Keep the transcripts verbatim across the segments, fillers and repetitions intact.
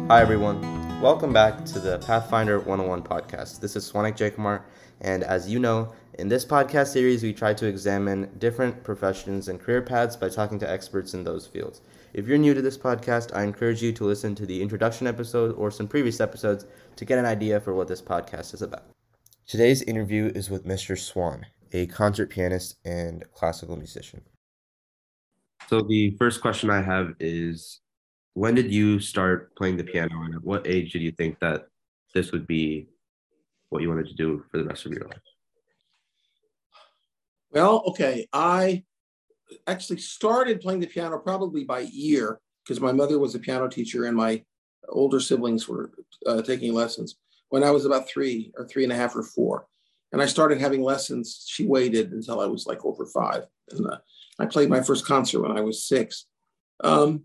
Hi everyone, welcome back to the Pathfinder one oh one podcast. This is Swanik Jaykumar, and as you know, in this podcast series we try to examine different professions and career paths by talking to experts in those fields. If you're new to this podcast, I encourage you to listen to the introduction episode or some previous episodes to get an idea for what this podcast is about. Today's interview is with Mister Swan, a concert pianist and classical musician. So the first question I have is, when did you start playing the piano, and at what age did you think that this would be what you wanted to do for the rest of your life? Well, okay, I actually started playing the piano probably by ear because my mother was a piano teacher and my older siblings were uh, taking lessons when I was about three or three and a half or four. And I started having lessons. She waited until I was like over five. And uh, I played my first concert when I was six. Um,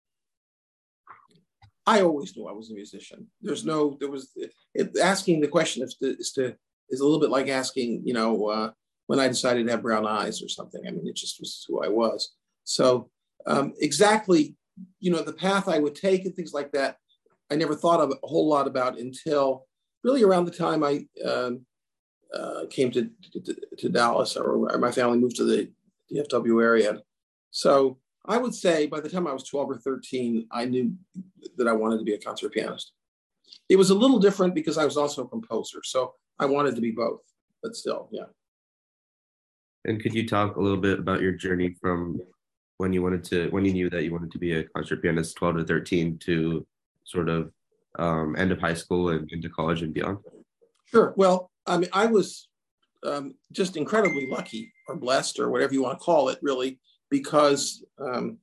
I always knew I was a musician. There's no, there was, it, asking the question is to, is to, is a little bit like asking, you know, uh, when I decided to have brown eyes or something. I mean, it just was who I was. So um, exactly, you know, the path I would take and things like that, I never thought of a whole lot about until really around the time I um, uh, came to, to, to Dallas, or my family moved to the D F W area. So I would say by the time I was twelve or thirteen, I knew that I wanted to be a concert pianist. It was a little different because I was also a composer. So I wanted to be both, but still, yeah. And could you talk a little bit about your journey from when you wanted to, when you knew that you wanted to be a concert pianist, twelve to thirteen, to sort of um, end of high school and into college and beyond? Sure. Well, I mean, I was um, just incredibly lucky or blessed or whatever you want to call it, really, because um,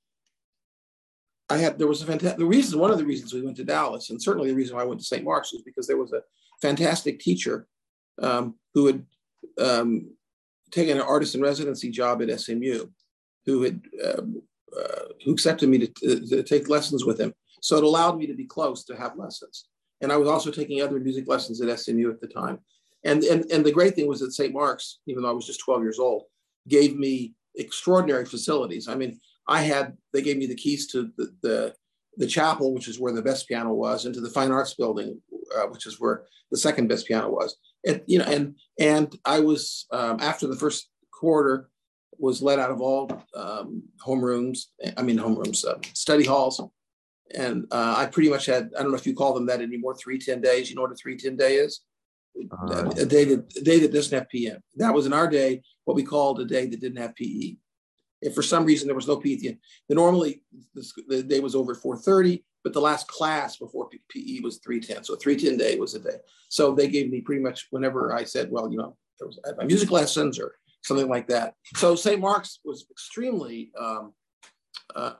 I had, there was a fantastic, the reason, one of the reasons we went to Dallas, and certainly the reason why I went to Saint Mark's, was because there was a fantastic teacher um, who had um, taken an artist in residency job at S M U, who had um, uh, who accepted me to, to, to take lessons with him. So it allowed me to be close to have lessons. And I was also taking other music lessons at S M U at the time. And, and, and the great thing was that Saint Mark's, even though I was just twelve years old, gave me extraordinary facilities. I mean, I had, they gave me the keys to the, the, the chapel, which is where the best piano was, and to the Fine Arts Building, uh, which is where the second best piano was. And, you know, and, and I was, um, after the first quarter, was let out of all um, homerooms, I mean, homerooms, uh, study halls. And uh, I pretty much had, I don't know if you call them that anymore, three ten days. You know what a three ten day is? Uh, a day that, a day that doesn't have P M. That was in our day, what we called a day that didn't have P E. If for some reason there was no P E, the normally the, the day was over at four thirty, but the last class before P E was three ten. So three ten day was a day. So they gave me pretty much whenever I said, well, you know, there was, I had my music lessons or something like that. So Saint Mark's was extremely, um, uh,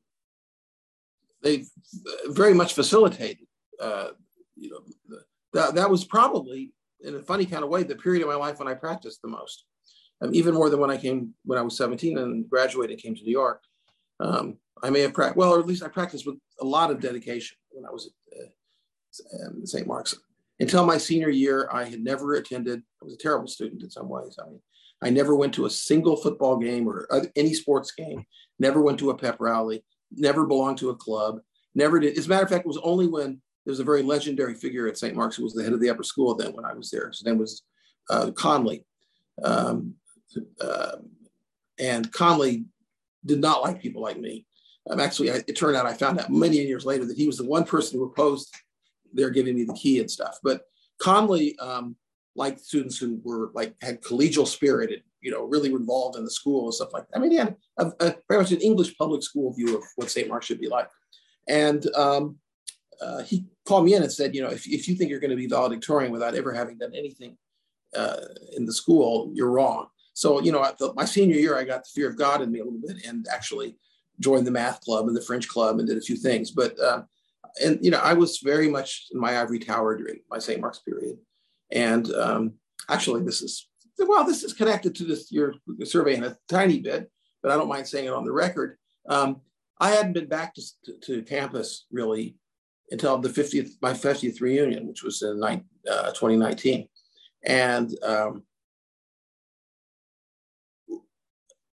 they very much facilitated, uh, you know, that, that was probably, in a funny kind of way, the period of my life when I practiced the most. Um, even more than when I came, when I was seventeen and graduated and came to New York. Um, I may have practiced, well, or at least I practiced with a lot of dedication when I was at uh, Saint Mark's. Until my senior year, I had never attended, I was a terrible student in some ways. I mean, I never went to a single football game or any sports game, never went to a pep rally, never belonged to a club, never did. As a matter of fact, it was only when there was a very legendary figure at Saint Mark's who was the head of the upper school then when I was there. His name was uh, Conley. Um, uh, and Conley did not like people like me. Um, actually, I, it turned out I found out many years later that he was the one person who opposed their giving me the key and stuff. But Conley um, liked students who were like had collegial spirit and, you know, really involved in the school and stuff like that. I mean, he had a, a, very much an English public school view of what Saint Mark's should be like. And um, uh, he called me in and said, you know, if, if you think you're going to be valedictorian without ever having done anything uh, in the school, you're wrong. So, you know, the, my senior year, I got the fear of God in me a little bit and actually joined the math club and the French club and did a few things. But, uh, and, you know, I was very much in my ivory tower during my Saint Mark's period. And um, actually, this is, well, this is connected to this, your survey in a tiny bit, but I don't mind saying it on the record. Um, I hadn't been back to, to, to campus really until the fiftieth, my fiftieth reunion, which was in uh, twenty nineteen. And um,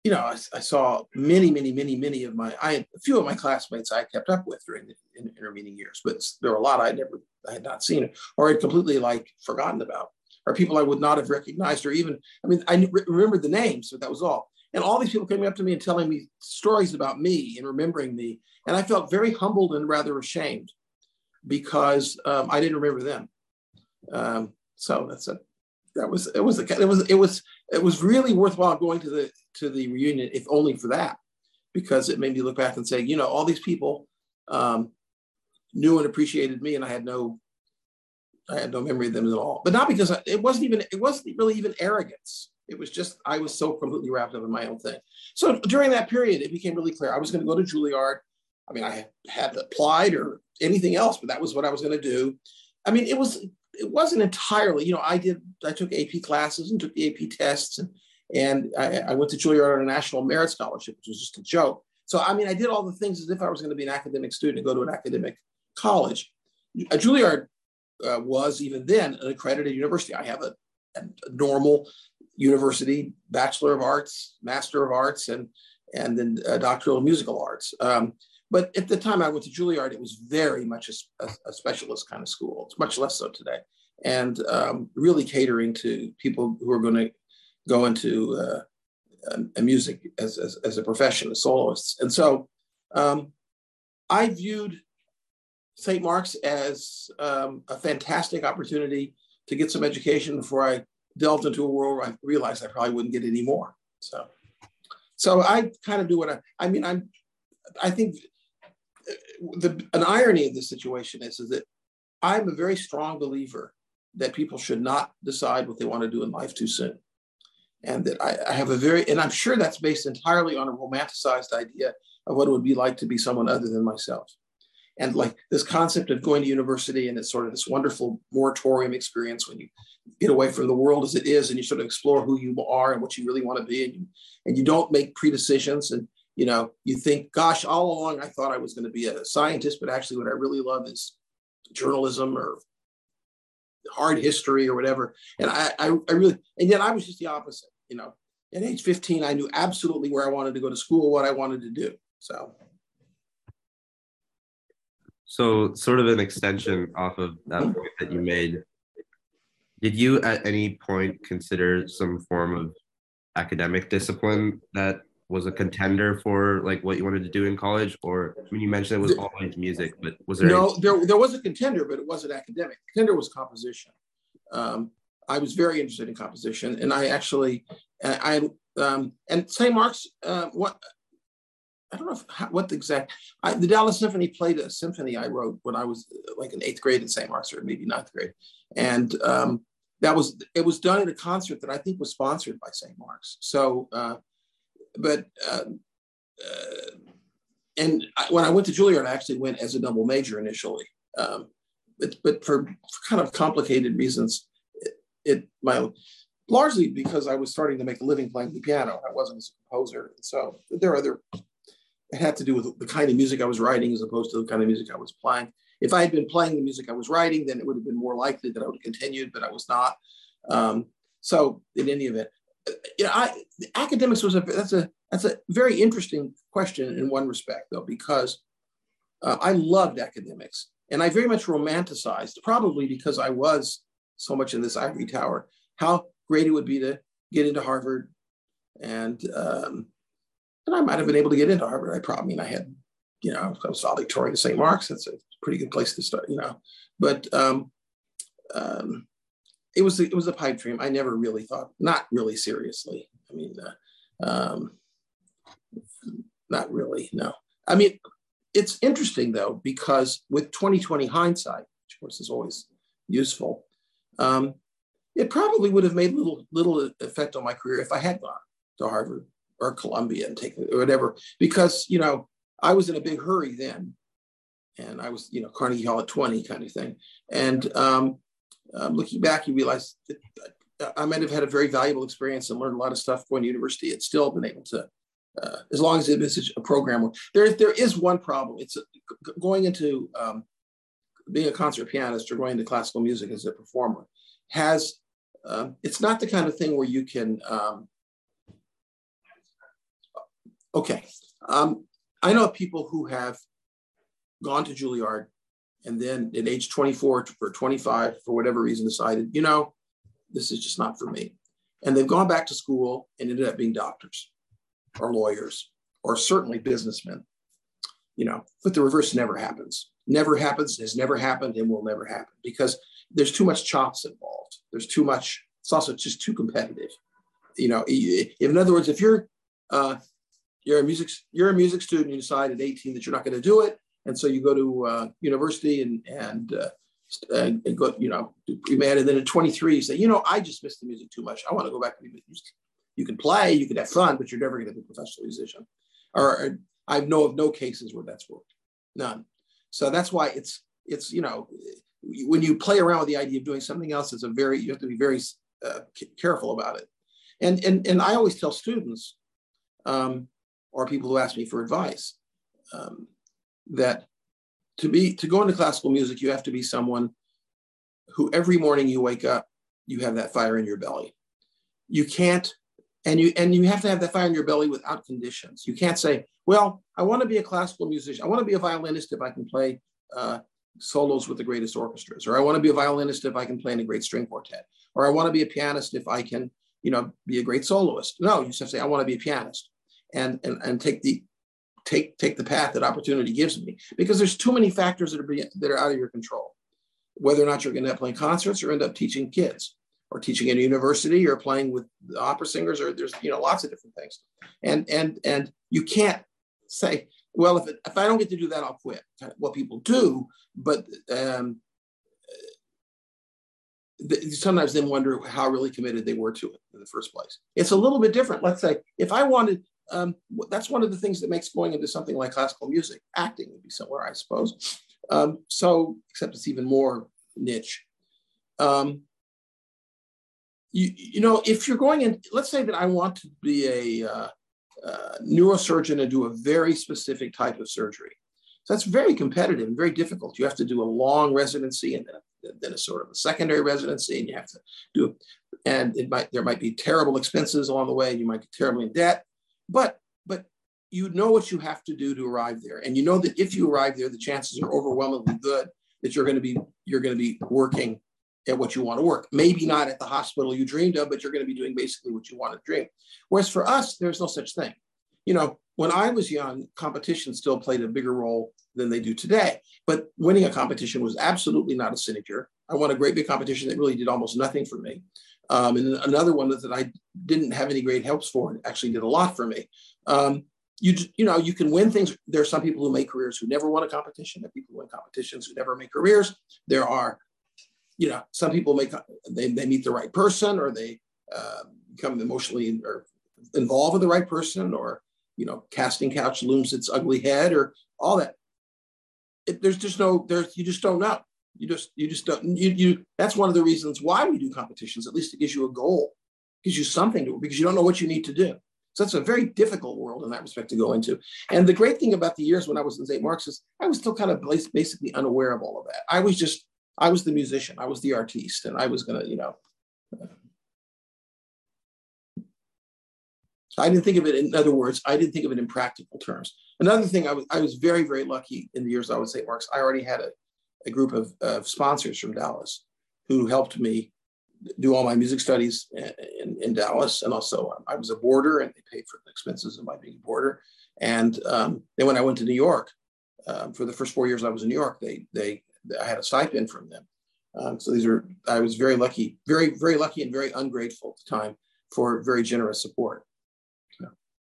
you know, I, I saw many, many, many, many of my, I had a few of my classmates I kept up with during the in, intervening years, but there were a lot I never, I had not seen or had completely like forgotten about, or people I would not have recognized, or even, I mean, I re- remembered the names, but that was all. And all these people came up to me and telling me stories about me and remembering me. And I felt very humbled and rather ashamed because um, I didn't remember them. Um, so that's a, that was, it was, it was, it was, it was really worthwhile going to the, to the reunion, if only for that, because it made me look back and say, you know, all these people um, knew and appreciated me, and I had no, I had no memory of them at all. But not because I, it wasn't even, it wasn't really even arrogance. It was just, I was so completely wrapped up in my own thing. So during that period, it became really clear I was going to go to Juilliard. I mean, I had applied or anything else, but that was what I was going to do. I mean, it was, it wasn't entirely, you know, I did, I took A P classes and took the A P tests, and, and I, I went to Juilliard on a National Merit Scholarship, which was just a joke. So, I mean, I did all the things as if I was going to be an academic student and go to an academic college. A Juilliard uh, was even then an accredited university. I have a, a normal university Bachelor of Arts, Master of Arts, and, and then uh, Doctoral of Musical Arts. Um, But at the time I went to Juilliard, it was very much a, a, a specialist kind of school. It's much less so today. And um, really catering to people who are going to go into uh, a, a music as, as, as a profession, as soloists. And so um, I viewed Saint Mark's as um, a fantastic opportunity to get some education before I delved into a world where I realized I probably wouldn't get any more. So, so I kind of do what I, I mean, I'm, I think the, an irony of this situation is, is that I'm a very strong believer that people should not decide what they want to do in life too soon. And that I, I have a very, and I'm sure that's based entirely on a romanticized idea of what it would be like to be someone other than myself. And like this concept of going to university, and it's sort of this wonderful moratorium experience when you get away from the world as it is and you sort of explore who you are and what you really want to be. And you, and you don't make pre-decisions, and you know, you think, gosh, all along I thought I was going to be a scientist, but actually what I really love is journalism or art history or whatever. And I, I, I really, and yet I was just the opposite. You know, at age fifteen, I knew absolutely where I wanted to go to school, what I wanted to do. So. So sort of an extension off of that point that you made, did you at any point consider some form of academic discipline that was a contender for like what you wanted to do in college? Or I mean, you mentioned it was always music, but was there? No, any- there, there was a contender, but it wasn't academic. Contender was composition. Um, I was very interested in composition, and I actually, I, um, and Saint Mark's, uh, what, I don't know if, how, what the exact, I, the Dallas Symphony played a symphony I wrote when I was like in eighth grade in Saint Mark's, or maybe ninth grade. And um, that was, it was done at a concert that I think was sponsored by Saint Mark's. So, uh, but, uh, uh, and I, when I went to Juilliard, I actually went as a double major initially. Um, but, but for, for kind of complicated reasons, it, it, my, largely because I was starting to make a living playing the piano. I wasn't a composer. So there are other, it had to do with the kind of music I was writing as opposed to the kind of music I was playing. If I had been playing the music I was writing, then it would have been more likely that I would have continued, but I was not. Um, so in any event, you know, I, academics was a, that's a, that's a very interesting question in one respect though, because uh, I loved academics and I very much romanticized, probably because I was so much in this ivory tower, how great it would be to get into Harvard. And, um, and I might have been able to get into Harvard. I probably, I mean, I had, you know, I was valedictorian to Saint Mark's. That's a pretty good place to start, you know. But um, um, it was it was a pipe dream. I never really thought, not really seriously. I mean, uh, um, not really, no. I mean, it's interesting though, because with twenty twenty hindsight, which of course is always useful, um, it probably would have made little little effect on my career if I had gone to Harvard or Columbia and taken or whatever, because, you know, I was in a big hurry then. And I was, you know, Carnegie Hall at twenty kind of thing. And um, um, looking back, you realize that I might have had a very valuable experience and learned a lot of stuff going to university. It's still been able to, uh, as long as it is a program. There, there is one problem. It's a, going into um, being a concert pianist or going into classical music as a performer has, uh, it's not the kind of thing where you can, um, Okay. Um, I know people who have gone to Juilliard and then at age twenty-four or twenty-five, for whatever reason, decided, you know, this is just not for me. And they've gone back to school and ended up being doctors or lawyers or certainly businessmen, you know, but the reverse never happens. Never happens, has never happened, and will never happen because there's too much chops involved. There's too much, it's also just too competitive. You know, in other words, if you're uh, you're a music you're a music student, you decide at eighteen that you're not going to do it, and so you go to uh, university and and, uh, and go, you know, do pre-med, and then at twenty-three you say, you know, I just missed the music too much. I want to go back to music. You can play, you can have fun, but you're never going to be a professional musician. Or, or I know of no cases where that's worked, none. So that's why it's it's you know, when you play around with the idea of doing something else, it's a very you have to be very uh, careful about it. And and and I always tell students, um, or people who ask me for advice, um, that to be to go into classical music, you have to be someone who every morning you wake up, you have that fire in your belly. You can't, and you and you have to have that fire in your belly without conditions. You can't say, well, I want to be a classical musician. I want to be a violinist if I can play uh, solos with the greatest orchestras, or I want to be a violinist if I can play in a great string quartet, or I want to be a pianist if I can, you know, be a great soloist. No, you just have to say, I want to be a pianist, and and and take the take take the path that opportunity gives me, because there's too many factors that are be, that are out of your control. Whether or not you're going to end up playing concerts or end up teaching kids, or teaching at a university, or playing with the opera singers, or there's, you know, lots of different things. And and and you can't say, well, if it, if I don't get to do that, I'll quit. Well, people do, but um, th- sometimes then wonder how really committed they were to it in the first place. It's a little bit different. Let's say if I wanted, um, that's one of the things that makes going into something like classical music, acting would be somewhere, I suppose. Um, so, except it's even more niche. Um, you, you know, if you're going in, let's say that I want to be a uh, uh, neurosurgeon and do a very specific type of surgery. So that's very competitive and very difficult. You have to do a long residency and then, then a sort of a secondary residency, and you have to do, and it might, there might be terrible expenses along the way. You might get terribly in debt, but, but you know what you have to do to arrive there. And you know that if you arrive there, the chances are overwhelmingly good that you're going to be, you're going to be working at what you want to work. Maybe not at the hospital you dreamed of, but you're going to be doing basically what you want to dream. Whereas for us, there's no such thing. You know, when I was young, competition still played a bigger role than they do today. But winning a competition was absolutely not a sinecure. I won a great big competition that really did almost nothing for me. Um, and another one that I didn't have any great helps for and actually did a lot for me. Um, you, you know, you can win things. There are some people who make careers who never won a competition. There are people who win competitions who never make careers. There are, you know, some people make, they, they meet the right person, or they uh, become emotionally or involved with the right person, or, you know, casting couch looms its ugly head, or all that. It, there's just no, there's, you just don't know. You just, you just don't, you, you, that's one of the reasons why we do competitions. At least it gives you a goal, gives you something to, because you don't know what you need to do. So it's a very difficult world in that respect to go into. And the great thing about the years when I was in Saint Mark's is I was still kind of basically unaware of all of that. I was just, I was the musician, I was the artiste, and I was gonna, you know, uh, I didn't think of it, in other words, I didn't think of it in practical terms. Another thing, I was, I was very, very lucky in the years I was at Saint Mark's. I already had a, a group of, of sponsors from Dallas who helped me do all my music studies in, in, in Dallas. And also I was a boarder, and they paid for the expenses of my being a boarder. And um, then when I went to New York, um, for the first four years I was in New York, they, they, I had a stipend from them. Um, so these are, I was very lucky, very, very lucky and very ungrateful at the time for very generous support. So.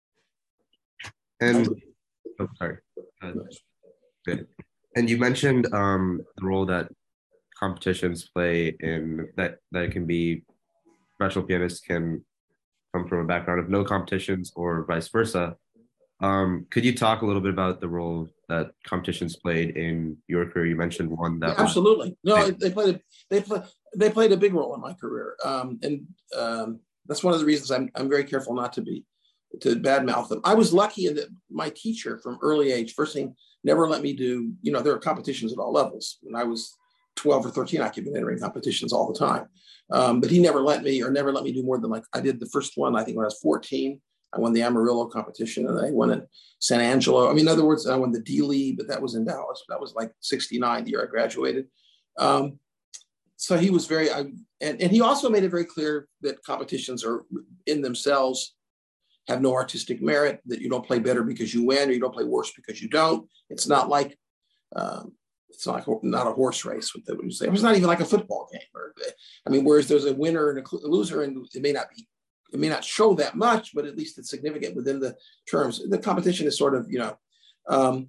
And, oh, sorry. Uh, good. And you mentioned um, the role that competitions play in that, that it can be, professional pianists can come from a background of no competitions or vice versa. Um, could you talk a little bit about the role that competitions played in your career? You mentioned one that yeah, absolutely. Was... No, they played a, they played they played a big role in my career, um, and um, that's one of the reasons I'm I'm very careful not to be to badmouth them. I was lucky in that my teacher from early age, first thing, never let me do. You know, there are competitions at all levels. When I was twelve or thirteen, I could be entering competitions all the time, um, but he never let me or never let me do more than like I did the first one. I think when I was fourteen. I won the Amarillo competition, and I won in San Angelo. I mean, in other words, I won the D-League, but that was in Dallas. That was like sixty-nine, the year I graduated. Um, so he was very, I, and, and he also made it very clear that competitions are in themselves have no artistic merit, that you don't play better because you win, or you don't play worse because you don't. It's not like, um, it's not, not a horse race, what they would say. It's not even like a football game. Or, I mean, whereas there's a winner and a loser, and it may not be, it may not show that much, but at least it's significant within the terms. The competition is sort of, you know, um,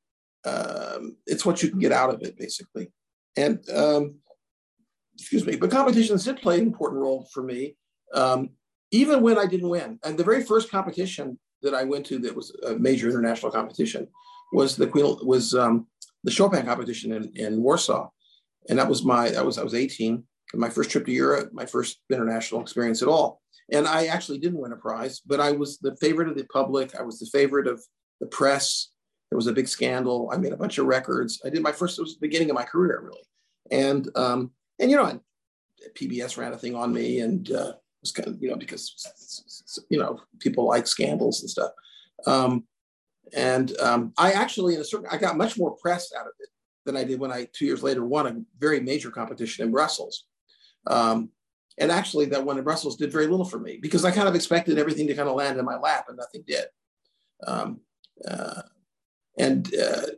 um, it's what you can get out of it, basically. And, um, excuse me, but competitions did play an important role for me, um, even when I didn't win. And the very first competition that I went to that was a major international competition was the Queen, was um, the Chopin competition in, in Warsaw. And that was my, that was, I was eighteen, my first trip to Europe, my first international experience at all. And I actually didn't win a prize, but I was the favorite of the public. I was the favorite of the press. There was a big scandal. I made a bunch of records. I did my first, it was the beginning of my career, really. And, um, and you know, P B S ran a thing on me, and uh, it was kind of, you know, because, you know, people like scandals and stuff. Um, and um, I actually, in a certain, I got much more press out of it than I did when I, two years later, won a very major competition in Brussels. Um, and actually that one in Brussels did very little for me, because I kind of expected everything to kind of land in my lap, and nothing did. Um, uh, and, uh,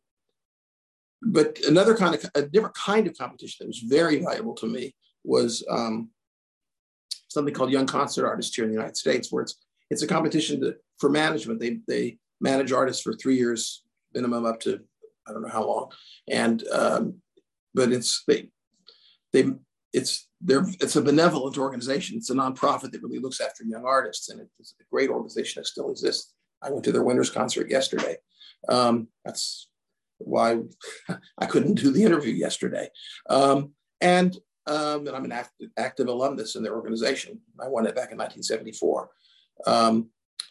but another kind of, a different kind of competition that was very valuable to me was um, something called Young Concert Artists here in the United States, where it's, it's a competition to, for management. They, they manage artists for three years minimum, up to, I don't know how long. And, um, but it's, they, they, it's, they're, it's a benevolent organization. It's a nonprofit that really looks after young artists, and it's a great organization that still exists. I went to their winter's concert yesterday. Um, that's why I couldn't do the interview yesterday. Um, and, um, and I'm an active, active alumnus in their organization. I won it back in nineteen seventy-four. Um,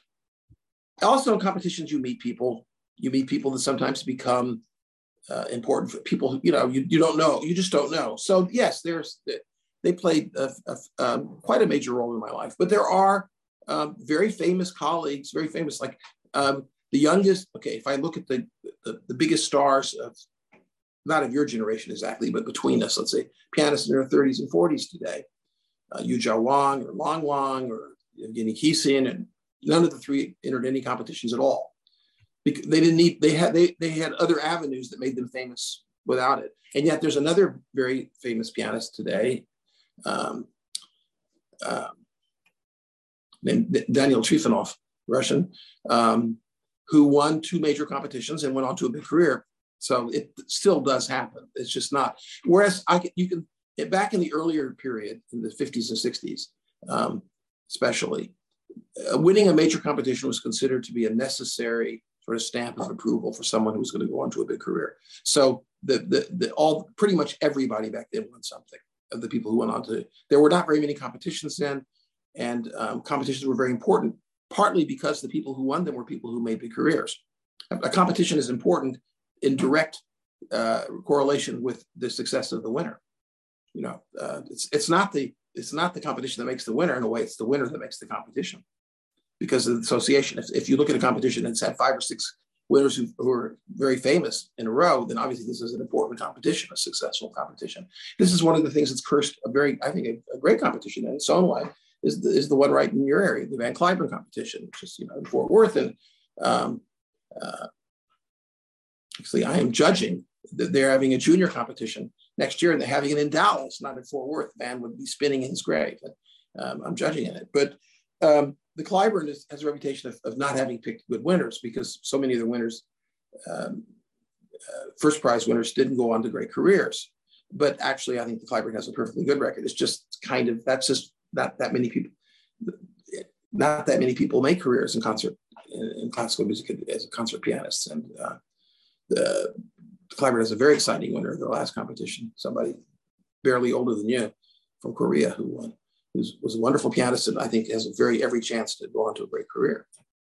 also in competitions, you meet people, you meet people that sometimes become uh, important for people who, you know, you, you don't know, you just don't know. So yes, there's, they played a, a, um, quite a major role in my life, but there are um, very famous colleagues, very famous, like um, the youngest, okay, if I look at the, the, the biggest stars of, not of your generation exactly, but between us, let's say pianists in their thirties and forties today, uh, Yu Jia Wang or Long Wang or Evgeny Kissin, and none of the three entered any competitions at all. Because they didn't need, they had, they, they had other avenues that made them famous without it. And yet there's another very famous pianist today, um, uh, named Daniel Trifonov, Russian, um, who won two major competitions and went on to a big career. So it still does happen. It's just not. Whereas I can, you can, back in the earlier period, in the fifties and sixties, um, especially, uh, winning a major competition was considered to be a necessary sort of stamp of approval for someone who was going to go on to a big career. So the, the, the all, pretty much everybody back then won something, of the people who went on to, there were not very many competitions then, and um, competitions were very important, partly because the people who won them were people who made big careers. A, a competition is important in direct uh, correlation with the success of the winner. You know, uh, it's it's not the it's not the competition that makes the winner. In a way, it's the winner that makes the competition, because of the association. If, if you look at a competition that's had five or six winners who, who are very famous in a row, then obviously this is an important competition, a successful competition. This is one of the things that's cursed a very, I think, a, a great competition in its own way, is the, is the one right in your area, the Van Cliburn competition, which is, you know, in Fort Worth. And um, uh, actually, I am judging that they're having a junior competition next year, and they're having it in Dallas, not in Fort Worth. Van would be spinning in his grave. And, um, I'm judging in it. But um, the Cliburn is, has a reputation of, of not having picked good winners, because so many of the winners, um, uh, first prize winners, didn't go on to great careers. But actually, I think the Cliburn has a perfectly good record. It's just kind of, that's just not that many people, not that many people make careers in concert, in, in classical music as a concert pianist. And uh, the, the Cliburn has a very exciting winner of the last competition, somebody barely older than you from Korea who won. Who was a wonderful pianist, and I think has a very every chance to go on to a great career.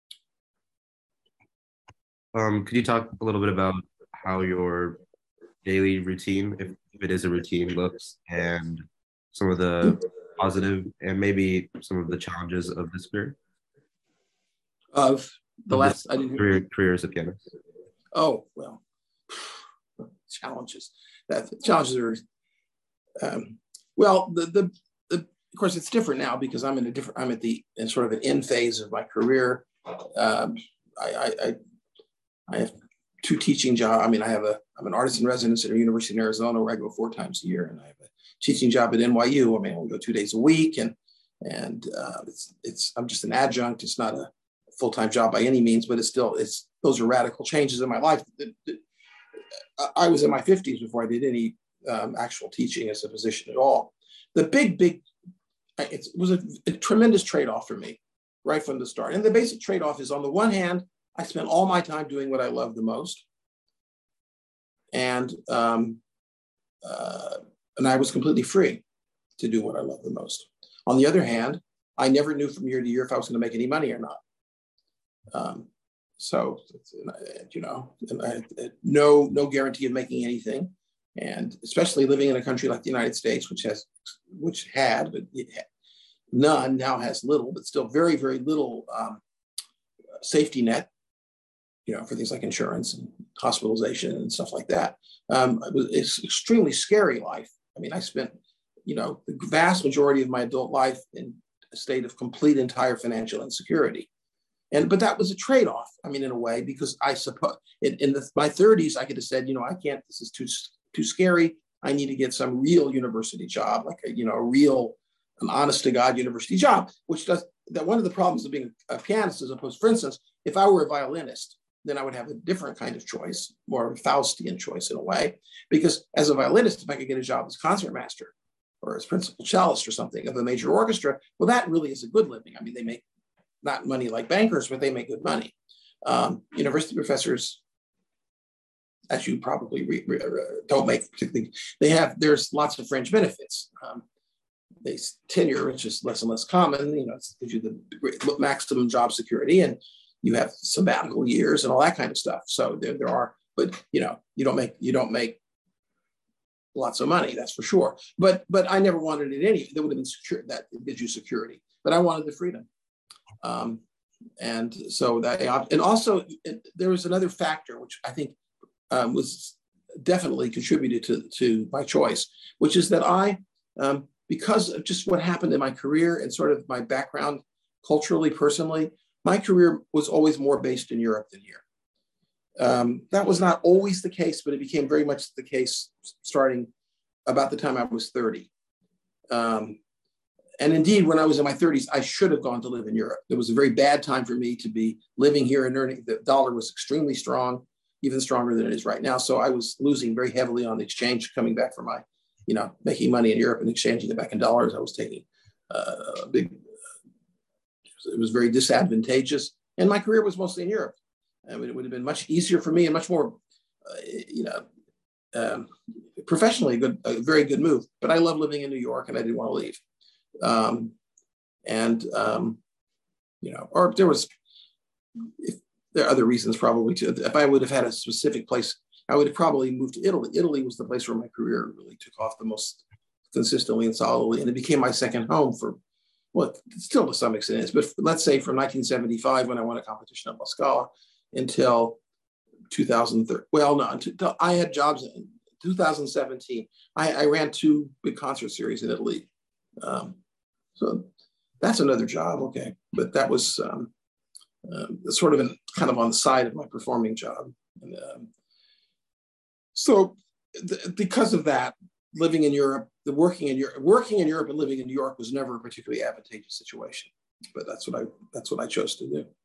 Um, could you talk a little bit about how your daily routine, if, if it is a routine, looks, and some of the positive and maybe some of the challenges of this career? Of the Of last, this I didn't career, career as a pianist. Oh, well, challenges. That challenges are, um, well, the, the, the, of course, it's different now because I'm in a different, I'm at the, in sort of an end phase of my career. Um, I, I, I, I have two teaching jobs. I mean, I have a, I'm an artist in residence at a university in Arizona where I go four times a year, and I have a teaching job at N Y U. I mean, I only go two days a week, and, and uh, it's, it's, I'm just an adjunct. It's not a full-time job by any means, but it's still, it's, those are radical changes in my life. I was in my fifties before I did any um, actual teaching as a position at all. The big, big, it was a, a tremendous trade-off for me right from the start. And the basic trade-off is, on the one hand, I spent all my time doing what I love the most. And, um, uh, and I was completely free to do what I love the most. On the other hand, I never knew from year to year if I was going to make any money or not. Um, so, you know, I, no, no guarantee of making anything. And especially living in a country like the United States, which has, which had, but it had none, now has little, but still very, very little um, safety net, you know, for things like insurance and hospitalization and stuff like that. Um, it was, it's an extremely scary life. I mean, I spent, you know, the vast majority of my adult life in a state of complete, entire financial insecurity. And, but that was a trade-off, I mean, in a way, because I suppose in, in the, my thirties, I could have said, you know, I can't, this is too, too scary. I need to get some real university job, like a, you know, a real, an honest to God university job, which does, that one of the problems of being a pianist as opposed, for instance, if I were a violinist, then I would have a different kind of choice, more of a Faustian choice in a way, because as a violinist, if I could get a job as concertmaster or as principal cellist or something of a major orchestra, well, that really is a good living. I mean, they make not money like bankers, but they make good money. Um, university professors, as you probably re, re, don't make particularly, they have, there's lots of fringe benefits. Um, they tenure, which is less and less common, you know, it gives you the maximum job security, and you have sabbatical years and all that kind of stuff. So there, there are, but you know, you don't make, you don't make lots of money, that's for sure. But, but I never wanted it any, that would have been secure, that gives you security, but I wanted the freedom. Um, and so that, and also it, there was another factor, which I think um, was definitely contributed to, to my choice, which is that I, um, because of just what happened in my career and sort of my background culturally, personally, my career was always more based in Europe than here. Um, that was not always the case, but it became very much the case starting about the time I was thirty. Um, and indeed, when I was in my thirties, I should have gone to live in Europe. It was a very bad time for me to be living here and earning. The dollar was extremely strong, even stronger than it is right now. So I was losing very heavily on the exchange coming back from my, you know, making money in Europe and exchanging it back in dollars. I was taking uh, a big, it was very disadvantageous. And my career was mostly in Europe. I mean, it would have been much easier for me and much more, uh, you know, um, professionally good, a very good move. But I love living in New York and I didn't want to leave. Um, and, um, you know, or there was, if, there are other reasons probably too. If I would have had a specific place, I would have probably moved to Italy. Italy was the place where my career really took off the most consistently and solidly. And it became my second home for, well, still to some extent is, but let's say from nineteen seventy-five, when I won a competition at La Scala, until two thousand thirteen. Well, no, until I had jobs in two thousand seventeen. I, I ran two big concert series in Italy. Um, so that's another job, okay. But that was um, uh, sort of an, kind of on the side of my performing job. And, um, so th- because of that, living in Europe, the working in Europe, working in Europe and living in New York was never a particularly advantageous situation. But that's what I that's what I chose to do.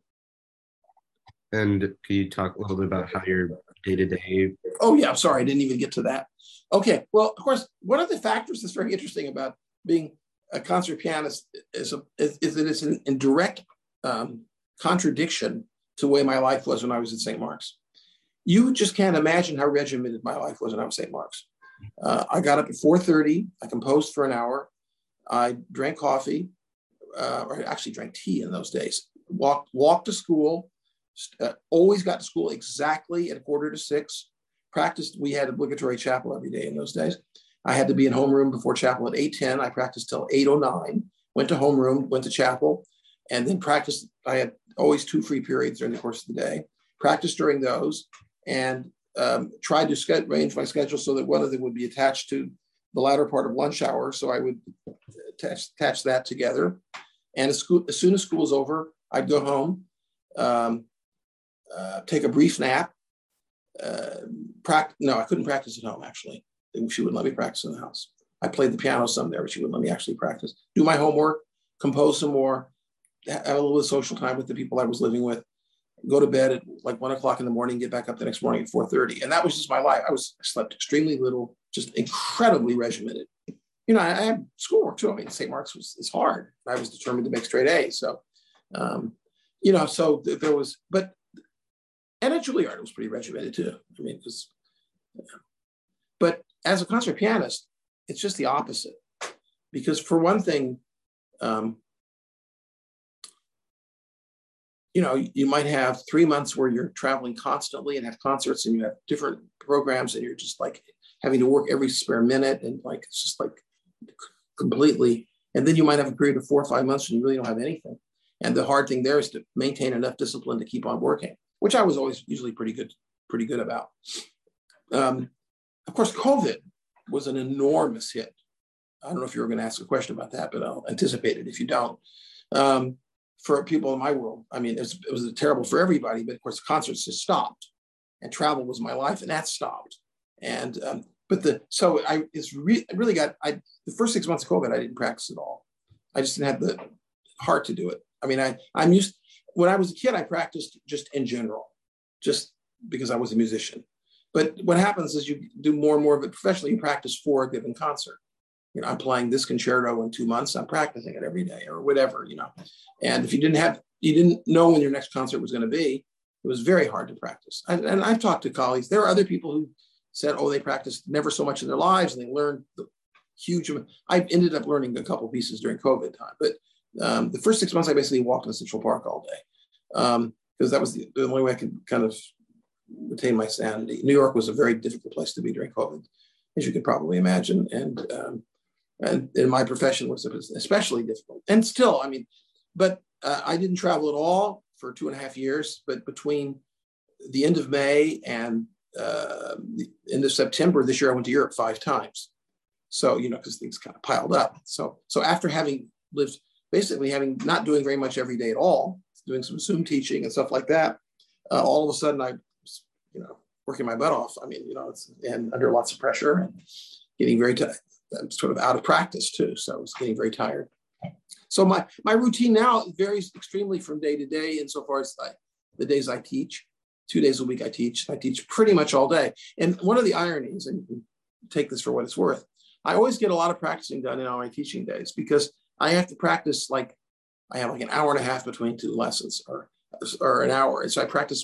And can you talk a little bit about how your day-to-day? Oh yeah, I'm sorry, I didn't even get to that. Okay, well, of course, one of the factors that's very interesting about being a concert pianist is, a, is, is that it's in, in direct um, contradiction to the way my life was when I was at Saint Mark's. You just can't imagine how regimented my life was when I was at Saint Mark's. Uh, I got up at four thirty, I composed for an hour, I drank coffee, uh, or actually drank tea in those days, walked, walked to school, uh, always got to school exactly at a quarter to six, practiced, we had obligatory chapel every day in those days. I had to be in homeroom before chapel at eight ten, I practiced till eight oh nine, went to homeroom, went to chapel, and then practice. I had always two free periods during the course of the day, practice during those, and um, tried to ske- arrange my schedule so that one of them would be attached to the latter part of lunch hour. So I would attach, attach that together. And as, school, as soon as school was over, I'd go home, um, uh, take a brief nap. Uh, pract- no, I couldn't practice at home, actually. She wouldn't let me practice in the house. I played the piano some there, but she wouldn't let me actually practice. Do my homework, compose some more, have a little bit of social time with the people I was living with, go to bed at like one o'clock in the morning, get back up the next morning at four thirty. And that was just my life. I was I slept extremely little, just incredibly regimented. You know, I, I had schoolwork too. I mean, Saint Mark's was is hard. I was determined to make straight A's. So, um, you know, so th- there was, but, and at Juilliard, it was pretty regimented too. I mean, it was, yeah. But as a concert pianist, it's just the opposite. Because for one thing, um, you know, you might have three months where you're traveling constantly and have concerts and you have different programs and you're just like having to work every spare minute and like, it's just like completely. And then you might have a period of four or five months and you really don't have anything. And the hard thing there is to maintain enough discipline to keep on working, which I was always usually pretty good, pretty good about. Um, of course, COVID was an enormous hit. I don't know if you were going to ask a question about that, but I'll anticipate it if you don't. Um, for people in my world, I mean, it was, it was terrible for everybody, but of course, concerts just stopped, and travel was my life, and that stopped. And um, but the so I it's re- really got I the first six months of COVID, I didn't practice at all. I just didn't have the heart to do it. I mean, I I'm used when I was a kid, I practiced just in general, just because I was a musician. But what happens is you do more and more of it professionally. You practice for a given concert. You know, I'm playing this concerto in two months. I'm practicing it every day or whatever, you know. And if you didn't have, you didn't know when your next concert was going to be, it was very hard to practice. And, and I've talked to colleagues. There are other people who said, oh, they practiced never so much in their lives and they learned the huge amount. I ended up learning a couple pieces during COVID time. But um, the first six months, I basically walked in Central Park all day because um, that was the, the only way I could kind of retain my sanity. New York was a very difficult place to be during COVID, as you could probably imagine. And um, And in my profession was especially difficult. And still, I mean, but uh, I didn't travel at all for two and a half years. But between the end of May and uh, the end of September this year, I went to Europe five times. So, you know, because things kind of piled up. So, so after having lived, basically having not doing very much every day at all, doing some Zoom teaching and stuff like that, uh, all of a sudden I was, you know, working my butt off. I mean, you know, it's, and under lots of pressure and getting very tired. I'm sort of out of practice too, so I was getting very tired. So my my routine now varies extremely from day to day insofar as I, the days I teach. Two days a week I teach. I teach pretty much all day. And one of the ironies, and you can take this for what it's worth, I always get a lot of practicing done in all my teaching days because I have to practice like, I have like an hour and a half between two lessons or, or an hour. And so I practice,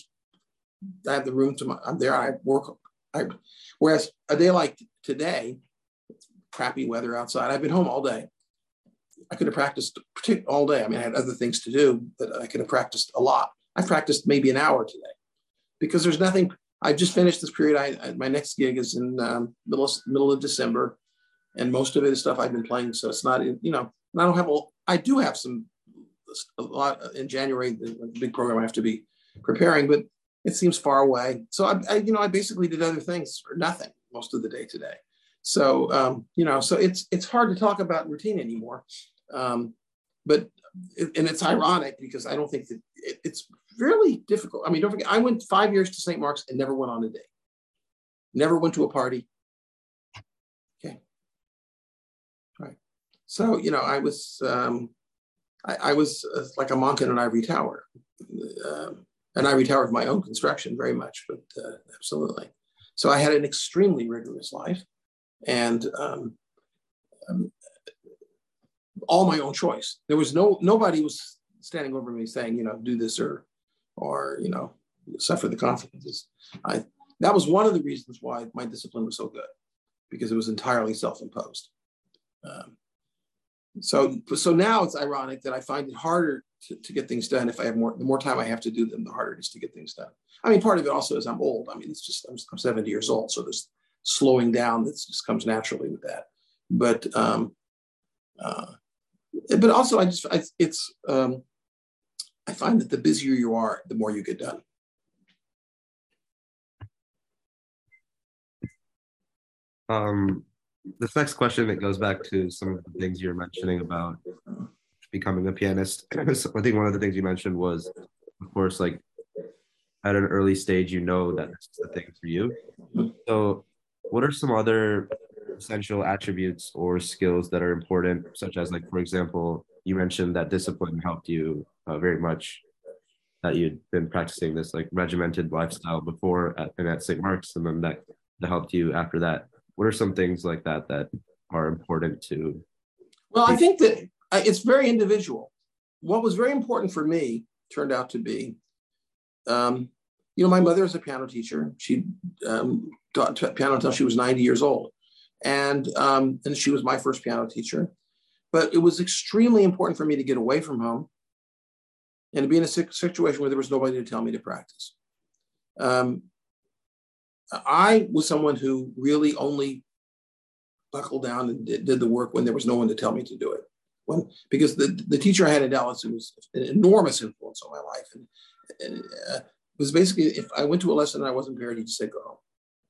I have the room to my, I'm there, I work. I, whereas a day like today, crappy weather outside. I've been home all day. I could have practiced all day. I mean, I had other things to do, but I could have practiced a lot. I practiced maybe an hour today because there's nothing. I just finished this period. I, I my next gig is in um, middle middle of December, and most of it is stuff I've been playing. So it's not, you know, I don't have a. I do have some a lot in January. The big program I have to be preparing, but it seems far away. So I, I you know, I basically did other things for nothing most of the day today. So, um, you know, so it's it's hard to talk about routine anymore. Um, but, it, and it's ironic because I don't think that it, it's really difficult. I mean, don't forget, I went five years to Saint Mark's and never went on a date. Never went to a party. Okay. All right. So, you know, I was, um, I, I was uh, like a monk in an ivory tower. Um, an ivory tower of my own construction very much, but uh, absolutely. So I had an extremely rigorous life. And um, um, all my own choice. There was no, nobody was standing over me saying, you know, do this or, or, you know, suffer the consequences. I, that was one of the reasons why my discipline was so good, because it was entirely self-imposed. Um, so, so now it's ironic that I find it harder to, to get things done if I have more, the more time I have to do them, the harder it is to get things done. I mean, part of it also is I'm old. I mean, it's just, I'm, I'm seventy years old. So there's slowing down that just comes naturally with that. But, um, uh, but also I just, I, it's, um, I find that the busier you are, the more you get done. Um, this next question, it goes back to some of the things you were mentioning about becoming a pianist. So I think one of the things you mentioned was, of course, like at an early stage, you know that this is the thing for you. So, what are some other essential attributes or skills that are important, such as, like, for example, you mentioned that discipline helped you uh, very much, that you'd been practicing this like regimented lifestyle before at, and at Saint Mark's, and then that, that helped you after that. What are some things like that that are important to? Well, I think that it's very individual. What was very important for me turned out to be, um, you know, my mother is a piano teacher. She um, taught piano until she was ninety years old. And, um, and she was my first piano teacher. But it was extremely important for me to get away from home and to be in a situation where there was nobody to tell me to practice. Um, I was someone who really only buckled down and did, did the work when there was no one to tell me to do it. When, because the, the teacher I had in Dallas, who was an enormous influence on my life, and, and uh, was basically, if I went to a lesson and I wasn't prepared, he'd just say, go home.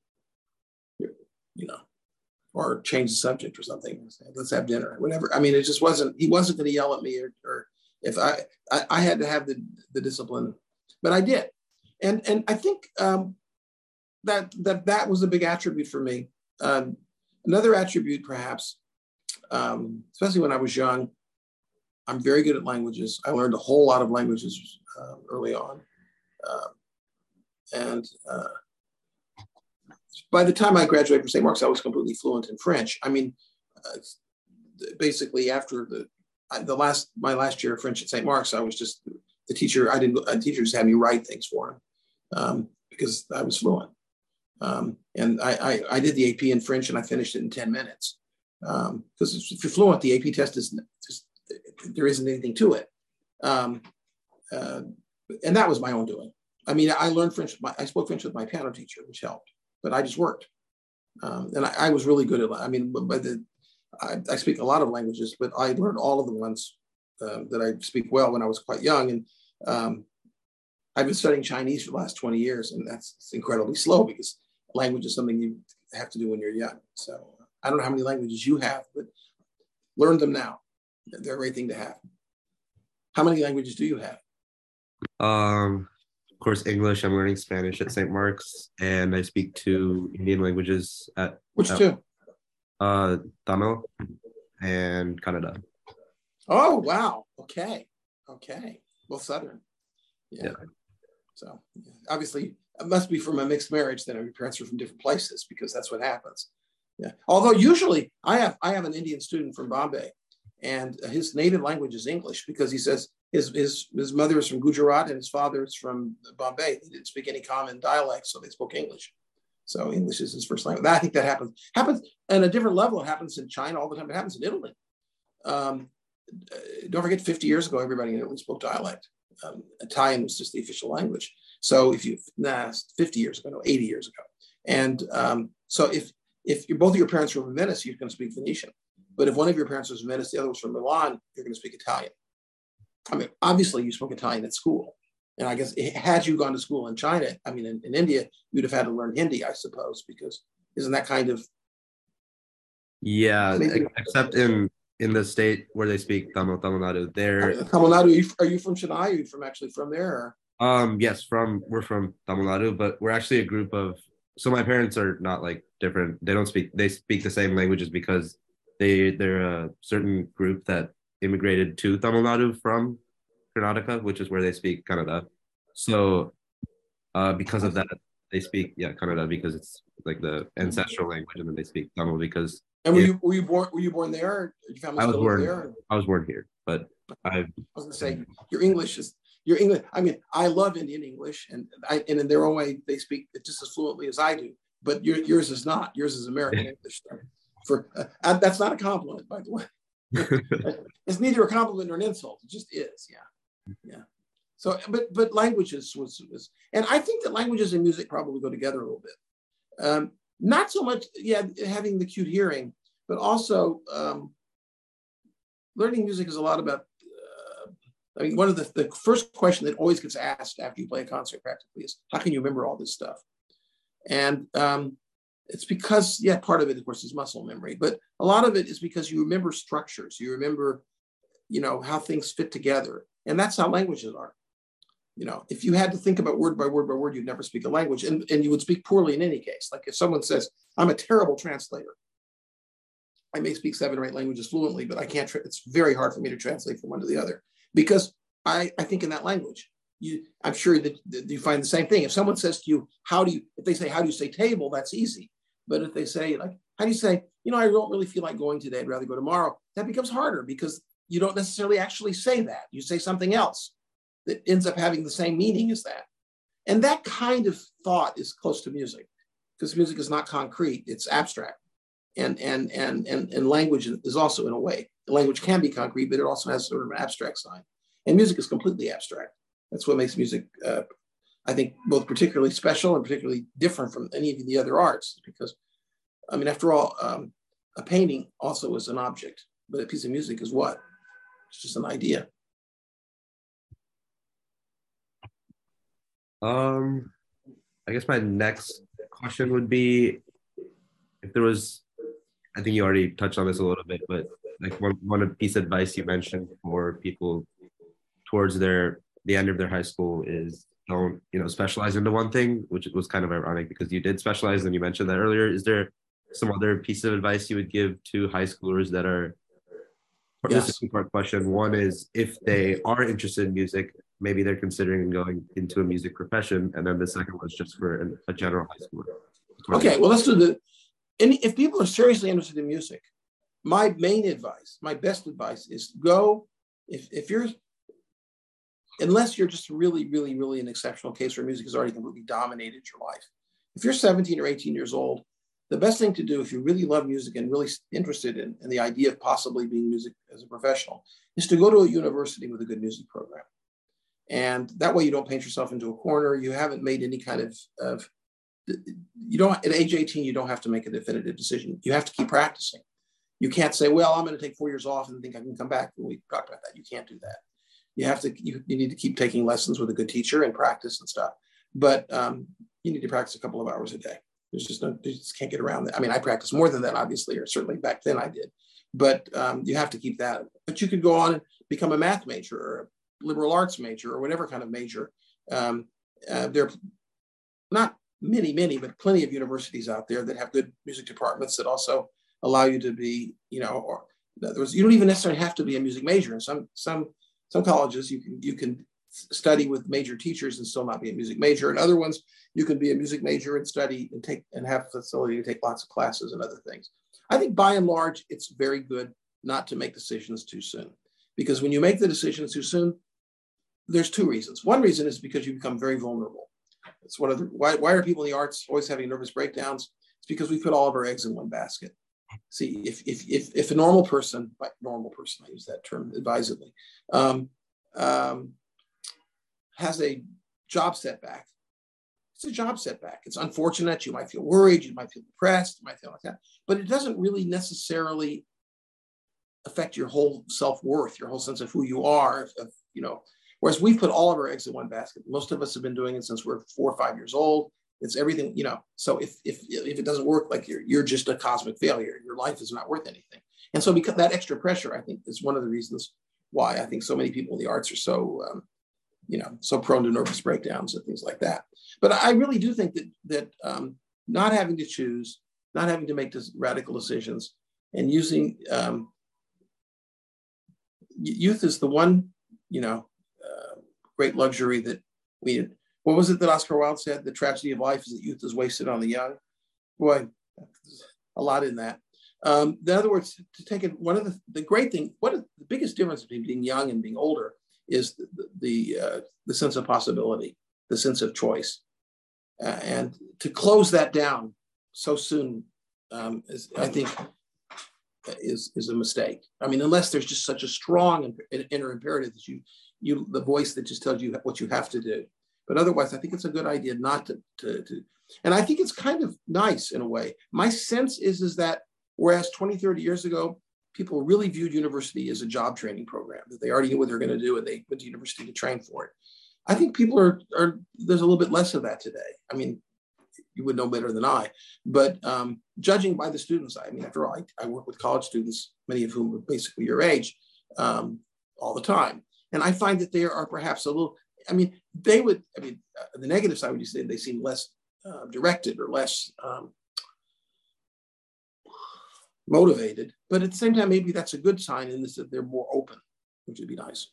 You know, or change the subject or something. Let's have dinner, whatever. I mean, it just wasn't, he wasn't going to yell at me, or, or if I, I, I had to have the, the discipline, but I did. And, and I think um, that, that that was a big attribute for me. Um, another attribute, perhaps, um, especially when I was young, I'm very good at languages. I learned a whole lot of languages uh, early on. Uh, and uh, by the time I graduated from Saint Mark's, I was completely fluent in French. I mean, uh, basically after the the last my last year of French at Saint Mark's, I was just the teacher. I didn't. The teacher just had me write things for him um, because I was fluent. Um, and I, I I did the A P in French, and I finished it in ten minutes. Because um, if you're fluent, the A P test is just, there isn't anything to it. Um, uh, and that was my own doing. I mean, I learned French. I spoke French with my piano teacher, which helped. But I just worked, um, and I, I was really good at. I mean, by the, I, I speak a lot of languages, but I learned all of the ones uh, that I speak well when I was quite young. And um, I've been studying Chinese for the last twenty years, and that's incredibly slow because language is something you have to do when you're young. So I don't know how many languages you have, but learn them now. They're a great thing to have. How many languages do you have? Um, of course, English. I'm learning Spanish at Saint Mark's, and I speak two Indian languages at which at, two? Uh, Tamil and Kannada. Oh wow! Okay, okay, both Southern. Yeah. yeah. So obviously, it must be from a mixed marriage. Then your parents are from different places because that's what happens. Yeah. Although usually, I have I have an Indian student from Bombay, and his native language is English because he says his his his mother is from Gujarat and his father is from Bombay. They didn't speak any common dialect, so they spoke English. So English is his first language. I think that happens happens at a different level. It happens in China all the time. It happens in Italy. Um, don't forget, fifty years ago, everybody in Italy spoke dialect. Um, Italian was just the official language. So if you, nah, fifty years ago, no, eighty years ago. And um, so if if you're, both of your parents were from Venice, you're going to speak Venetian. But if one of your parents was from Venice, the other was from Milan, you're going to speak Italian. I mean, obviously you spoke Italian at school. And I guess had you gone to school in China, I mean, in, in India, you'd have had to learn Hindi, I suppose, because isn't that kind of... Yeah, maybe, except in in the state where they speak Tamil, Tamil Nadu, there. Tamil Nadu, are you, are you from Chennai? Are you from actually from there? Or? Um, yes, from we're from Tamil Nadu, but we're actually a group of. So my parents are not like different. They don't speak. They speak the same languages because they they're a certain group that immigrated to Tamil Nadu from Karnataka, which is where they speak Kannada. So, uh, because of that, they speak yeah Kannada because it's like the ancestral language, and then they speak Tamil because. And were you were you born were you born there? Your family I was born there? I was born here, but I. I was gonna say your English is your English. I mean, I love Indian English, and I and in their own way they speak it just as fluently as I do. But your, yours is not. Yours is American English. For uh, that's not a compliment, by the way. It's neither a compliment nor an insult. It just is. Yeah, yeah. So, but but languages was, was and I think that languages and music probably go together a little bit. Um, not so much, yeah, having the cute hearing, but also um, learning music is a lot about uh, I mean, one of the, the first question that always gets asked after you play a concert practically is, how can you remember all this stuff? And um, it's because, yeah, part of it, of course, is muscle memory, but a lot of it is because you remember structures. You remember, you know, how things fit together. And that's how languages are. You know, if you had to think about word by word by word, you'd never speak a language, and, and you would speak poorly in any case. Like if someone says, I'm a terrible translator, I may speak seven or eight languages fluently, but I can't, tra- it's very hard for me to translate from one to the other because I, I think in that language. You, I'm sure that, that you find the same thing. If someone says to you, how do you, if they say, how do you say table, that's easy. But if they say like, how do you say, you know, I don't really feel like going today, I'd rather go tomorrow, that becomes harder because you don't necessarily actually say that. You say something else that ends up having the same meaning as that. And that kind of thought is close to music because music is not concrete, it's abstract. And, and, and, and, and language is also in a way. Language can be concrete, but it also has sort of an abstract side. And music is completely abstract. That's what makes music, uh, I think, both particularly special and particularly different from any of the other arts. Because, I mean, after all, um, a painting also is an object, but a piece of music is what? It's just an idea. Um, I guess my next question would be if there was, I think you already touched on this a little bit, but like one, one piece of advice you mentioned for people towards their the end of their high school is don't, you know, specialize into one thing, which was kind of ironic because you did specialize and you mentioned that earlier. Is there some other piece of advice you would give to high schoolers that are, Yes. this is a two-part question. One is if they are interested in music, maybe they're considering going into a music profession. And then the second was just for an, a general high schooler. Okay, well, let's do the, and if people are seriously interested in music, my main advice, my best advice is go, if, if you're, unless you're just really, really, really an exceptional case where music has already completely dominated your life. If you're seventeen or eighteen years old, the best thing to do if you really love music and really interested in, in the idea of possibly being music as a professional is to go to a university with a good music program. And that way you don't paint yourself into a corner. You haven't made any kind of, of you don't, at age eighteen, you don't have to make a definitive decision. You have to keep practicing. You can't say, well, I'm going to take four years off and think I can come back. We talked about that. You can't do that. You have to, you, you need to keep taking lessons with a good teacher and practice and stuff. But um, you need to practice a couple of hours a day. There's just no, you just can't get around that. I mean, I practice more than that, obviously, or certainly back then I did. But um, you have to keep that. But you could go on and become a math major or a liberal arts major or whatever kind of major. Um, uh, there are not many, many, but plenty of universities out there that have good music departments that also allow you to be, you know, or in other words, you don't even necessarily have to be a music major. In some, some, some colleges, you can, you can study with major teachers and still not be a music major. In other ones, you can be a music major and study and take and have facility to take lots of classes and other things. I think by and large, it's very good not to make decisions too soon, because when you make the decisions too soon, there's two reasons. One reason is because you become very vulnerable. It's one of the, why, why are people in the arts always having nervous breakdowns? It's because we put all of our eggs in one basket. See, if if if, if a normal person, by normal person, I use that term advisedly, um, um, has a job setback, it's a job setback. It's unfortunate. You might feel worried. You might feel depressed. You might feel like that. But it doesn't really necessarily affect your whole self-worth, your whole sense of who you are. If, if, you know, whereas we've put all of our eggs in one basket. Most of us have been doing it since we're four or five years old. It's everything, you know. So if if if it doesn't work, like you're you're just a cosmic failure. Your life is not worth anything. And so because that extra pressure, I think, is one of the reasons why I think so many people in the arts are so um, you know, so prone to nervous breakdowns and things like that. But I really do think that that um, not having to choose, not having to make this radical decisions, and using um, youth is the one, you know, uh, great luxury that we. What was it that Oscar Wilde said? The tragedy of life is that youth is wasted on the young. Boy, a lot in that. Um, in other words, to take it, one of the, the great thing, what is the biggest difference between being young and being older is the the, uh, the sense of possibility, the sense of choice, uh, and to close that down so soon, um, is, I think, is is a mistake. I mean, unless there's just such a strong inner imperative that you you the voice that just tells you what you have to do. But otherwise, I think it's a good idea not to, to, to, and I think it's kind of nice in a way. My sense is, is that whereas twenty, thirty years ago, people really viewed university as a job training program, that they already knew what they're going to do and they went to university to train for it. I think people are, are there's a little bit less of that today. I mean, you would know better than I, but um, judging by the students, I mean, after all, I, I work with college students, many of whom are basically your age, um, all the time. And I find that they are perhaps a little, I mean, they would, I mean, uh, the negative side would you say they seem less uh, directed or less um, motivated, but at the same time, maybe that's a good sign in this that they're more open, which would be nice.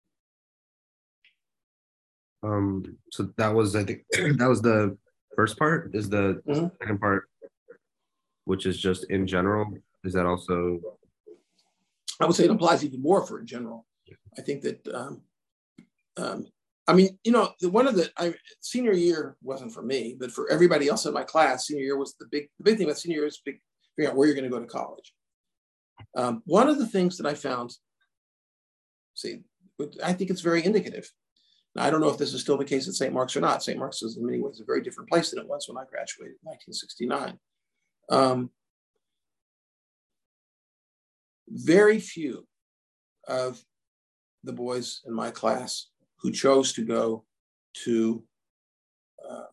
Um, so that was, I think, that was the first part. Is the mm-hmm. second part, which is just in general, is that also? I would say it applies even more for in general. I think that, um, um, I mean, you know, the, one of the, I, senior year wasn't for me, but for everybody else in my class, senior year was the big, the big thing about senior year is big, figuring out where you're going to go to college. Um, one of the things that I found, see, I think it's very indicative. Now, I don't know if this is still the case at Saint Mark's or not. Saint Mark's is in many ways a very different place than it was when I graduated in nineteen sixty-nine. Um, very few of the boys in my class who chose to go to uh,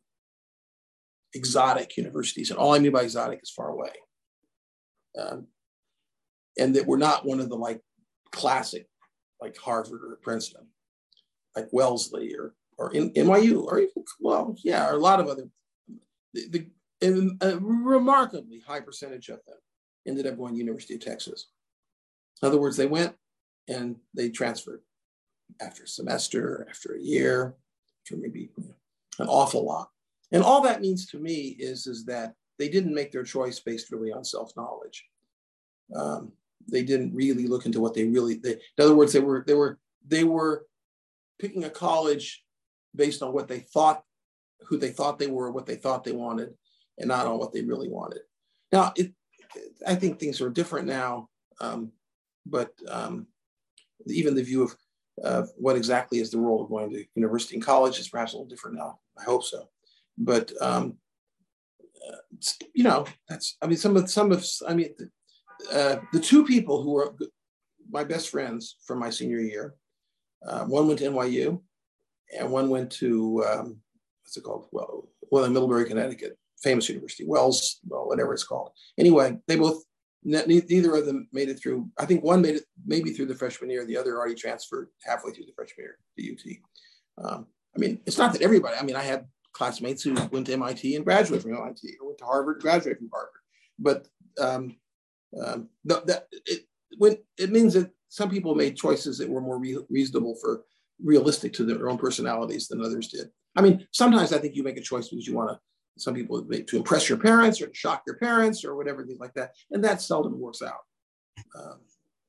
exotic universities, and all I mean by exotic is far away, um, and that were not one of the like classic, like Harvard or Princeton, like Wellesley or or in, N Y U, or even, well, yeah, or a lot of other, the, the and a remarkably high percentage of them ended up going to the University of Texas. In other words, they went and they transferred after a semester, after a year, after maybe you know, an awful lot. And all that means to me is, is that they didn't make their choice based really on self-knowledge. Um, they didn't really look into what they really, they, in other words, they were, they were, they were picking a college based on what they thought, who they thought they were, what they thought they wanted, and not on what they really wanted. Now, it, I think things are different now, um, but um, even the view of uh, what exactly is the role of going to university and college is perhaps a little different now. I hope so. But, um, uh, you know, that's, I mean, some of, some of, I mean, uh, the two people who were my best friends from my senior year, uh, one went to N Y U and one went to, um, what's it called? Well, well, in Middlebury, Connecticut, famous university, Wells, well, whatever it's called. Anyway, they both, neither of them made it through. I think one made it maybe through the freshman year. The other already transferred halfway through the freshman year to U T. Um, I mean, it's not that everybody, I mean, I had classmates who went to M I T and graduated from M I T, or went to Harvard, graduated from Harvard. But um, um, the, the, it, when, it means that some people made choices that were more re reasonable for realistic to their own personalities than others did. I mean, sometimes I think you make a choice because you want to, some people make to impress your parents or to shock your parents or whatever, things like that. And that seldom works out. Um,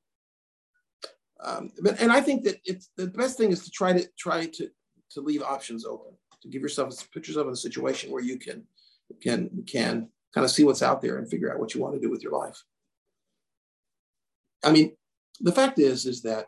um, but, and I think that it's the best thing is to try to try to, to leave options open, to give yourself, put yourself in a situation where you can, can, can kind of see what's out there and figure out what you want to do with your life. I mean, the fact is, is that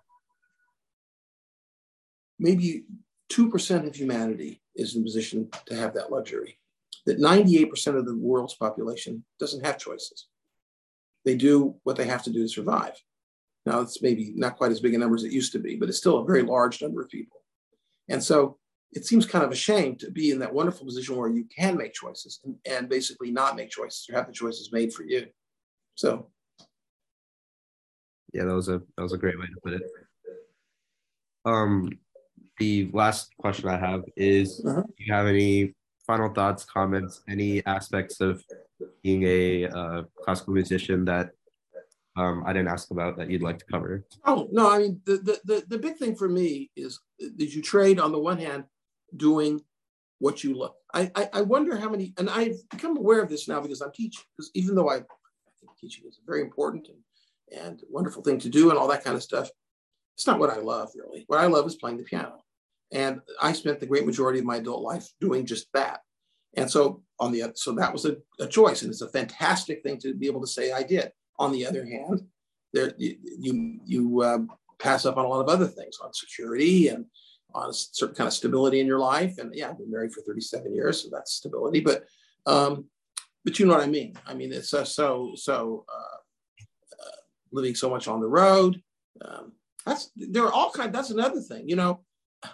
maybe two percent of humanity is in a position to have that luxury, that ninety-eight percent of the world's population doesn't have choices. They do what they have to do to survive. Now, it's maybe not quite as big a number as it used to be, but it's still a very large number of people. And so it seems kind of a shame to be in that wonderful position where you can make choices and, and basically not make choices or have the choices made for you. So. Yeah, that was a that was a great way to put it. Um, the last question I have is, uh-huh. do you have any final thoughts, comments, any aspects of being a uh, classical musician that um, I didn't ask about that you'd like to cover? Oh, no, I mean, the, the, the, the big thing for me is that you trade, on the one hand, doing what you love. I, I, I wonder how many, and I've become aware of this now because I'm teaching, because even though I, I think teaching is very important and and wonderful thing to do and all that kind of stuff, it's not what I love, really. What I love is playing the piano. And I spent the great majority of my adult life doing just that. And so on the so that was a, a choice, and it's a fantastic thing to be able to say I did. On the other hand, there you you, you uh, pass up on a lot of other things, on security and on a certain kind of stability in your life. And yeah, I've been married for thirty-seven years, so that's stability. But um, but you know what I mean. I mean, it's uh, so so. Uh, living so much on the road. Um, that's there are all kinds. That's another thing. You know,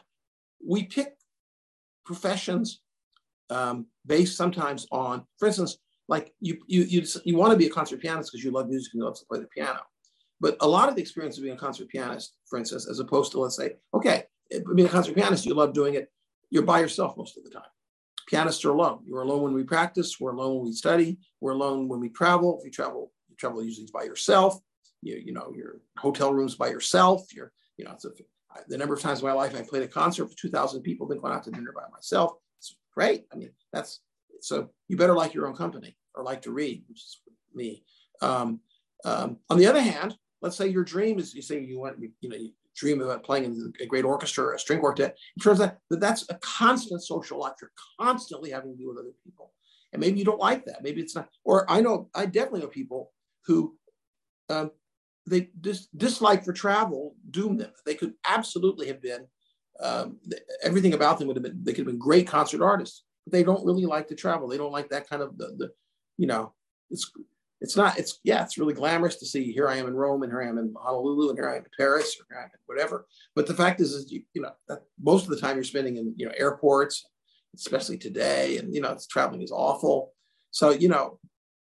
we pick professions um, based sometimes on, for instance, like you you you you want to be a concert pianist because you love music and you love to play the piano. But a lot of the experience of being a concert pianist, for instance, as opposed to, let's say, okay, being a concert pianist, you love doing it. You're by yourself most of the time. Pianists are alone. You're alone when we practice. We're alone when we study. We're alone when we travel. If you travel, you travel usually by yourself. You, you know, your hotel rooms by yourself. You're, you know, it's a, the number of times in my life I played a concert for two thousand people, then gone out to dinner by myself. It's great. I mean, that's, so you better like your own company or like to read, which is me. Um, um, on the other hand, let's say your dream is, you say you want, you know, you dream about playing in a great orchestra or a string quartet. It turns out that that's a constant social life. You're constantly having to deal with other people. And maybe you don't like that. Maybe it's not, or I know, I definitely know people who um, they dis- dislike for travel, doomed them. They could absolutely have been, um, everything about them would have been, they could have been great concert artists, but they don't really like to travel. They don't like that kind of the, the you know, it's, It's not, it's, yeah, it's really glamorous to see, here I am in Rome and here I am in Honolulu and here I am in Paris or here I am in whatever. But the fact is, is you, you know, that most of the time you're spending in, you know, airports, especially today. And, you know, it's, traveling is awful. So, you know,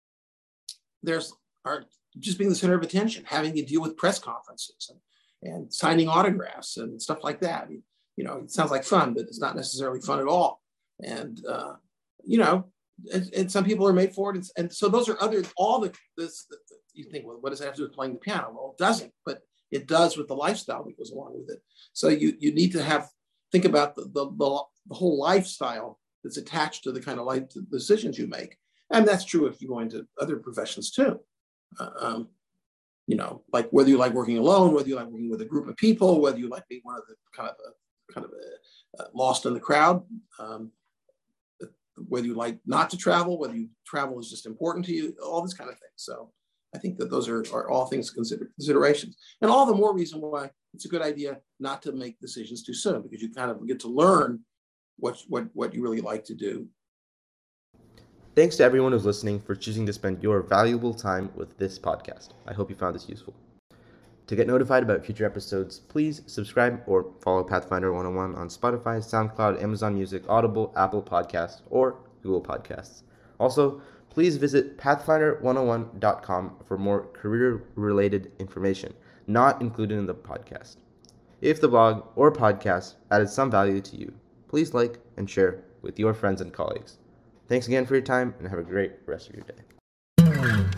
there's our, just being the center of attention, having to deal with press conferences and, and signing autographs and stuff like that. I mean, you know, it sounds like fun, but it's not necessarily fun at all. And, uh, you know, And, and some people are made for it. And, and so those are other, all the, this, the, you think, well, what does that have to do with playing the piano? Well, it doesn't, but it does with the lifestyle that goes along with it. So you you need to have, think about the, the, the, the whole lifestyle that's attached to the kind of life decisions you make. And that's true if you go into other professions too. Uh, um, you know, like whether you like working alone, whether you like working with a group of people, whether you like being one of the kind of a, kind of a, uh, lost in the crowd. Um, whether you like not to travel, whether you travel is just important to you, all this kind of thing. So I think that those are, are all things to consider considerations. And all the more reason why it's a good idea not to make decisions too soon, because you kind of get to learn what, what, what you really like to do. Thanks to everyone who's listening for choosing to spend your valuable time with this podcast. I hope you found this useful. To get notified about future episodes, please subscribe or follow Pathfinder one oh one on Spotify, SoundCloud, Amazon Music, Audible, Apple Podcasts, or Google Podcasts. Also, please visit pathfinder one oh one dot com for more career-related information, not included in the podcast. If the blog or podcast added some value to you, please like and share with your friends and colleagues. Thanks again for your time, and have a great rest of your day.